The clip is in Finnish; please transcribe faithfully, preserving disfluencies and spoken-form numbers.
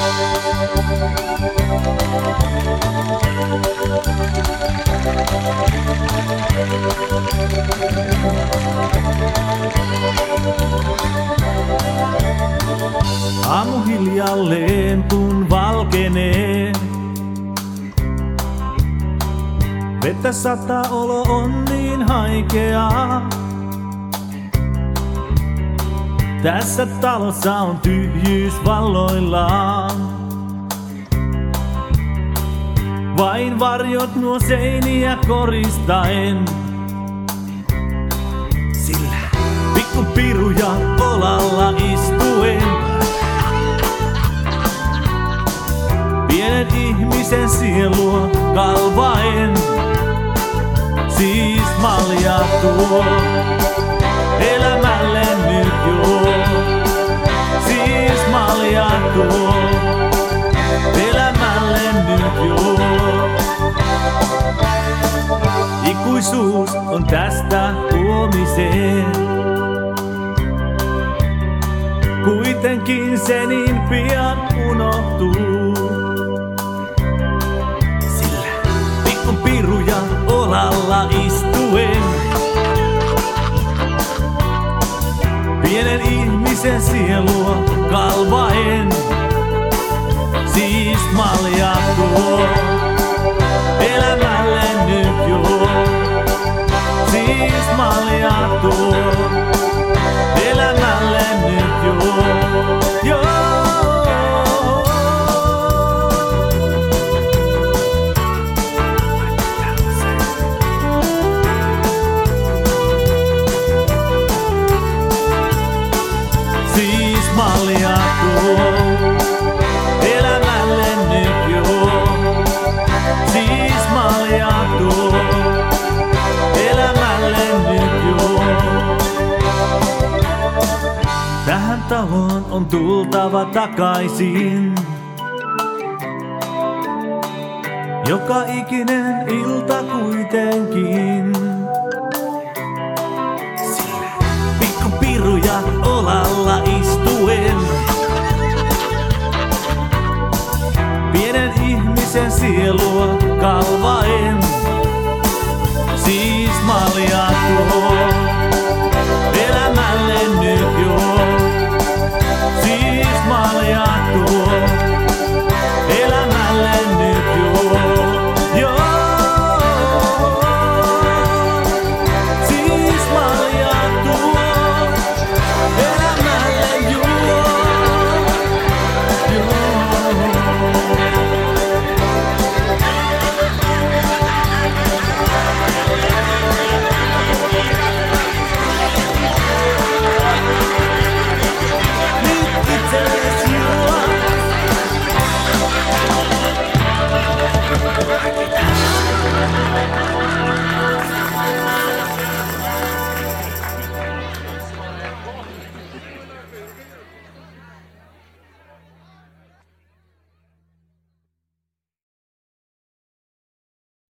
Aamu hiljalleen kun valkenee, vettä sataa, olo on niin haikeaa. Tässä talossa on tyhjyys valloillaan. Vain varjot nuo seiniä koristaen. Sillä pikku piruja olalla istuen. Pienen ihmisen sielua kalvaen. Siis malja tuo elämälle nyt jo. Siis malja tuo elämälle nyt jo. Ikuisuus on tästä huomiseen. Kuitenkin se niin pian unohtuu. Sillä pikku piruja olalla istuen. Pienen ihmisen sielua kalvaen. Siis malja tuo elämälle nyt jo. Siis malja tuo elämälle nyt jo. Joo. Siis malja tuo elämälle nyt jo. Siis malja tuo elämälle nyt jo. Tähän taloon on tultava takaisin. Joka ikinen ilta kuitenkin. Sillä pikku piruja olalla